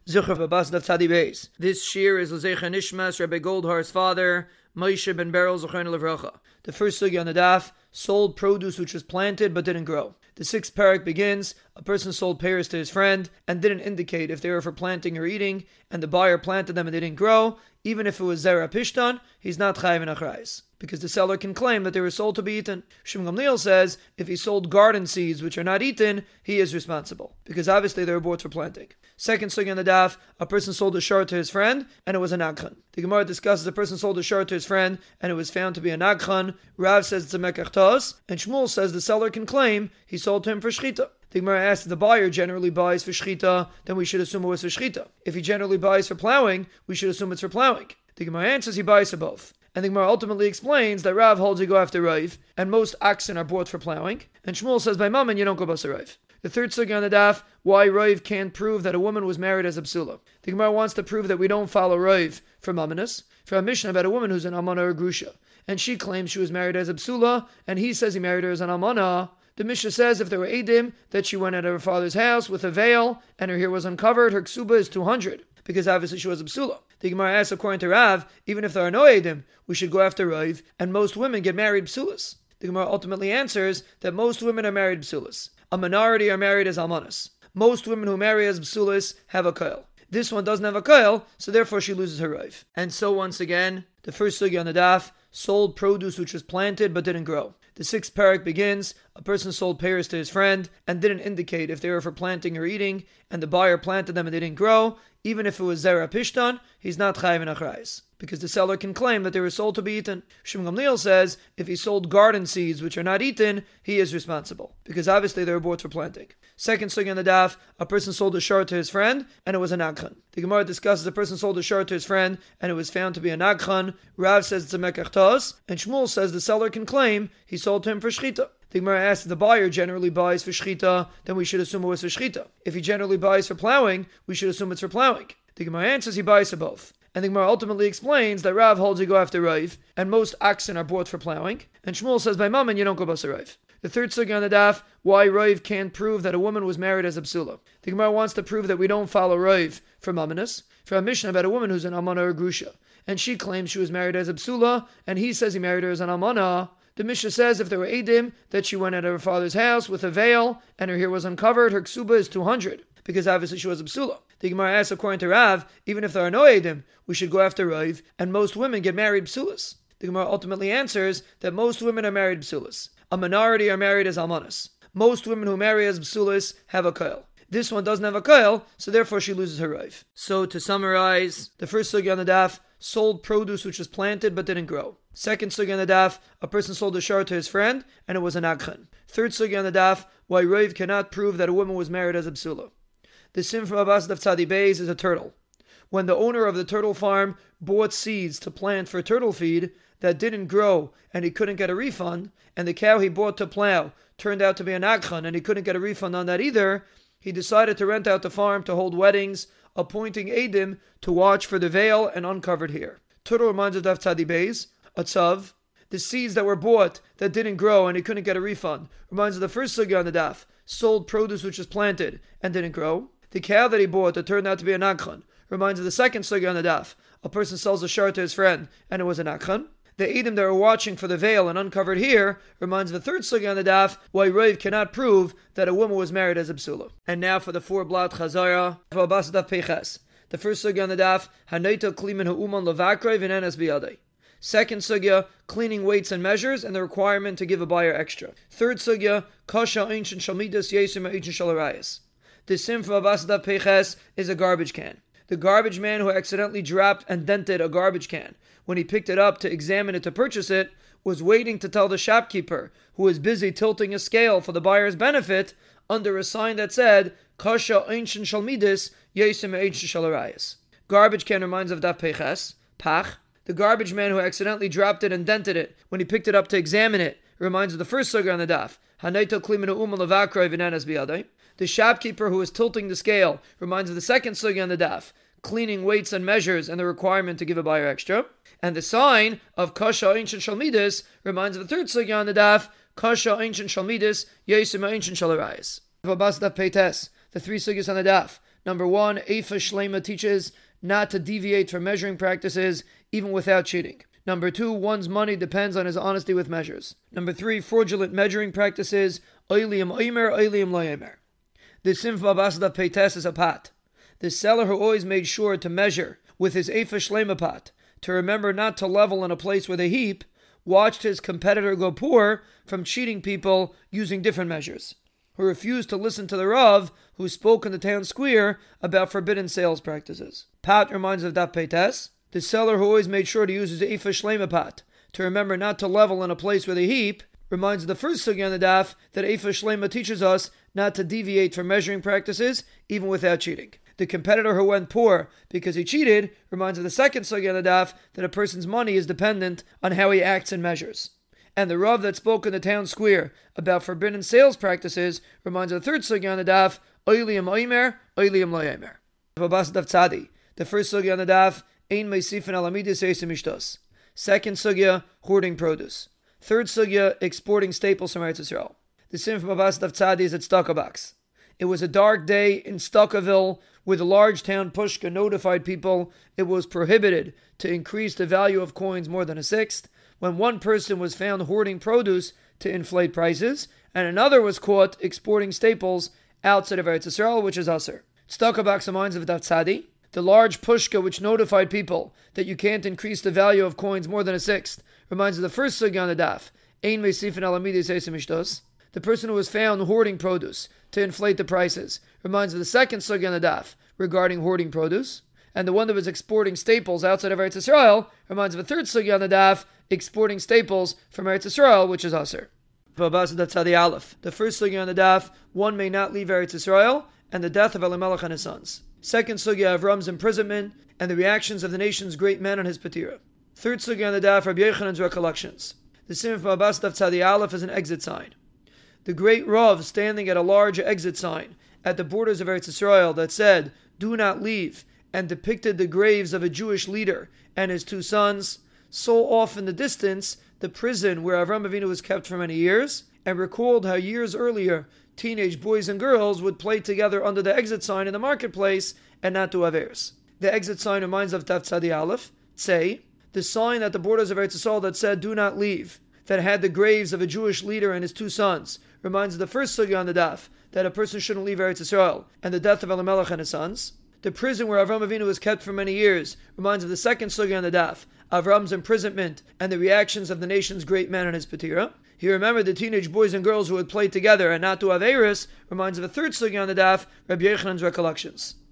Zucher Babas Daf Tzadi Beis. This shir is L'Zecha Nishmas, Rabbi Goldhar's father, Moshe ben Beryl Zochron Levracha. The first sugi on the daf, sold produce which was planted but didn't grow. The sixth parak begins, a person sold pears to his friend and didn't indicate if they were for planting or eating, and the buyer planted them and they didn't grow. Even if it was Zera Pishtan, he's not chayiv in achrayis, because the seller can claim that they were sold to be eaten. Shim Gamliel says, if he sold garden seeds which are not eaten, he is responsible, because obviously they were bought for planting. Second sugi on the daf, a person sold a shar to his friend, and it was a nagchan. The Gemara discusses a person sold a shar to his friend, and it was found to be a nagchan. Rav says it's a mekach tos, and Shmuel says the seller can claim he sold to him for shchita. The Gemara asks if the buyer generally buys for shchita, then we should assume it was for shchita. If he generally buys for plowing, we should assume it's for plowing. The Gemara answers he buys for both. And the Gemara ultimately explains that Rav holds you go after Rav, and most oxen are bought for plowing, and Shmuel says by Mammon you don't go basa Rav. The third sugi on the daf, why Rav can't prove that a woman was married as a psula. The Gemara wants to prove that we don't follow Rav for Mammonis, for a Mishnah about a woman who's an almana or grusha, and she claims she was married as a psula, and he says he married her as an almana. The Mishnah says if there were edim that she went out of her father's house with a veil and her hair was uncovered, her ksuba is 200, because obviously she was a psula. The Gemara asks, according to Rav, even if there are no edim, we should go after Rav, and most women get married psulas. The Gemara ultimately answers that most women are married psulas. A minority are married as almanas. Most women who marry as psulas have a koil. This one doesn't have a koil, so therefore she loses her Rav. And so once again, the first sugi on the daf, sold produce which was planted but didn't grow. The sixth parak begins, a person sold pears to his friend and didn't indicate if they were for planting or eating, and the buyer planted them and they didn't grow. Even if it was Zera Pishtan, he's not chayiv in achrayis, because the seller can claim that they were sold to be eaten. Shim Gamliel says, if he sold garden seeds which are not eaten, he is responsible, because obviously they were bought for planting. Second sugi on the daf, a person sold a shar to his friend, and it was a nagchan. The Gemara discusses a person sold a shar to his friend, and it was found to be a nagchan. Rav says it's a mekach tos, and Shmuel says the seller can claim he sold to him for shchita. The Gemara asks if the buyer generally buys for shchita, then we should assume it was for shchita. If he generally buys for plowing, we should assume it's for plowing. The Gemara answers he buys for both. And the Gemara ultimately explains that Rav holds you go after Rav, and most oxen are bought for plowing, and Shmuel says by Mammon you don't go basa Rav. The third sugi on the daf, why Rav can't prove that a woman was married as a psula. The Gemara wants to prove that we don't follow Rav for Mammonis, for a Mishnah about a woman who's an almana or grusha, and she claims she was married as a psula, and he says he married her as an almana. The Mishnah says if there were edim that she went out of her father's house with a veil and her hair was uncovered, her ksuba is 200, because obviously she was a psula. The Gemara asks, according to Rav, even if there are no edim, we should go after Rav, and most women get married psulas. The Gemara ultimately answers that most women are married psulas. A minority are married as almanas. Most women who marry as psulas have a koil. This one doesn't have a koil, so therefore she loses her Rav. So to summarize, the first sugi on the daf, sold produce which was planted but didn't grow. Second sugi on the daf, a person sold a shar to his friend, and it was a nagchan. Third sugi on the daf, why Rav cannot prove that a woman was married as a psula. The sim from Abbas Daf Tzadi Beis is a turtle. When the owner of the turtle farm bought seeds to plant for turtle feed that didn't grow and he couldn't get a refund, and the cow he bought to plow turned out to be a nagchan and he couldn't get a refund on that either, he decided to rent out the farm to hold weddings, appointing edim to watch for the veil and uncovered hair. Turtle reminds of Daf Tzadi Beis, a tzav. The seeds that were bought that didn't grow and he couldn't get a refund reminds of the first sugi on the daf, sold produce which was planted and didn't grow. The cow that he bought that turned out to be a nagchan reminds of the second sugi on the daf, a person sells a shar to his friend and it was a nagchan. The edim that were watching for the veil and uncovered hair reminds of the third sugi on the daf, why Rav cannot prove that a woman was married as a psula. And now for the four blot chazara, Abbas Daf Peches. The first sugi on the daf, Hanaita klimin ha'uman levakray v'nenes biyadei. Second sugya, cleaning weights and measures and the requirement to give a buyer extra. Third sugya, kasha ancient shalmidas yesim ancient shalarayas. The sim from Abbas Daf Peches is a garbage can. The garbage man who accidentally dropped and dented a garbage can when he picked it up to examine it to purchase it was waiting to tell the shopkeeper, who was busy tilting a scale for the buyer's benefit, under a sign that said, Kasha ancient shalmidas yesim ancient shalarayas. Garbage can reminds of Daf Peches, Pach. The garbage man who accidentally dropped it and dented it when he picked it up to examine it reminds of the first sugar on the daf. Hanaita klimina umal levakray v'nenes biyadei. The shopkeeper who is tilting the scale reminds of the second sugi on the daf, cleaning weights and measures and the requirement to give a buyer extra. And the sign of kasha ancient shalmidas reminds of the third sugi on the daf, kasha ancient shalmidas yesim ancient shalarayas. Abbas Daf Peites, the three sugis on the daf. Number 1, Eifa Shlema teaches not to deviate from measuring practices even without cheating. Number 2, one's money depends on his honesty with measures. Number 3, fraudulent measuring practices, Oilium Oimer, Oilium Loyemer. The Simf Babasadav Peites is a pot. The seller who always made sure to measure with his Eifa Shlema pot, to remember not to level in a place with a heap, watched his competitor go poor from cheating people using different measures, who refused to listen to the Rav who spoke in the town square about forbidden sales practices. Pat reminds of Daf Peites, the seller who always made sure to use his Eifa Shlema pot, to remember not to level in a place with a heap, reminds of the first sugya on the daf that Eifa Shlema teaches us not to deviate from measuring practices even without cheating. The competitor who went poor because he cheated reminds of the second sugya on the daf that a person's money is dependent on how he acts and measures. And the Rav that spoke in the town square about forbidden sales practices reminds of the third sugya on the daf, Oilium Oimer, Oilium Loyemer. Babas Daf Tzadi, the first sugya on the daf, Ein Meisifin Alamidis Eisim Ishtos. Second sugya, hoarding produce. Third sugya, exporting staples from Eretz Yisrael. The sin from Babas Daf Tzadi is at Stuckabox. It was a dark day in Stuckaville where the large town Pushka notified people it was prohibited to increase the value of coins more than a sixth, when one person was found hoarding produce to inflate prices, and another was caught exporting staples outside of Eretz Yisrael, which is Aser. Stuckabox reminds of Daf Tzadi, the large Pushka which notified people that you can't increase the value of coins more than a sixth, reminds of the first sugya on the daf, Ein Meisifin Alamidis Eisim Ishtos. The person who was found hoarding produce to inflate the prices reminds of the second sugya on the daf regarding hoarding produce. And the one that was exporting staples outside of Eretz Yisrael reminds of a third sugya on the daf, exporting staples from Eretz Yisrael, which is Aser. Babas Daf Tzadi Aleph. The first sugya on the daf, one may not leave Eretz Yisrael, and the death of Elimelech and his sons. Second sugya, Avram's imprisonment, and the reactions of the nation's great men on his patira. Third sugya on the daf, Rabbi Yechanan's recollections. The Simf Babas Daf Tzadi Aleph is an exit sign. The great Rav standing at a large exit sign at the borders of Eretz Yisrael that said, "Do not leave," and depicted the graves of a Jewish leader and his two sons, saw off in the distance the prison where Avram Avinu was kept for many years, and recalled how years earlier teenage boys and girls would play together under the exit sign in the marketplace and not do averes. The exit sign reminds of Daf Tzadi Aleph, Tzei, the sign at the borders of Eretz Yisrael that said, "Do not leave," that had the graves of a Jewish leader and his two sons, reminds of the first sugya on the daf, that a person shouldn't leave Eretz Yisrael, and the death of Elimelech and his sons. The prison where Avram Avinu was kept for many years reminds of the second sugya on the daf, Avram's imprisonment and the reactions of the nation's great men on his patira. He remembered the teenage boys and girls who would play together and not do averis, reminds of a third sugya on the daf, Rabbi Yechanan's recollections.